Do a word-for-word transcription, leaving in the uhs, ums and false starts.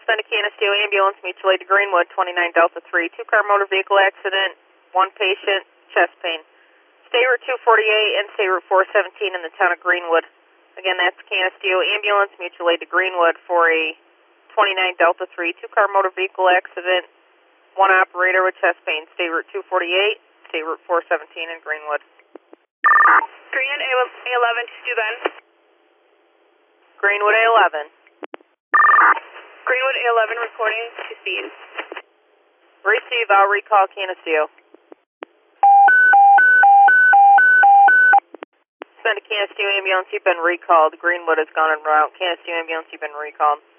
Send a Canisteo ambulance, mutual aid to Greenwood, twenty-nine Delta three, two-car motor vehicle accident, one patient, chest pain. State Route two forty-eight and State Route four seventeen in the town of Greenwood. Again, that's Canisteo ambulance, mutual aid to Greenwood for a twenty-nine Delta three, two-car motor vehicle accident, one operator with chest pain. State Route two forty-eight, State Route four seventeen in Greenwood. Greenwood A eleven to Stu Ben. Greenwood A eleven. Greenwood A eleven reporting to speed. Receive, I'll recall Canisteo. Send a Canisteo ambulance, you've been recalled. Greenwood has gone en route. Canisteo ambulance, you've been recalled.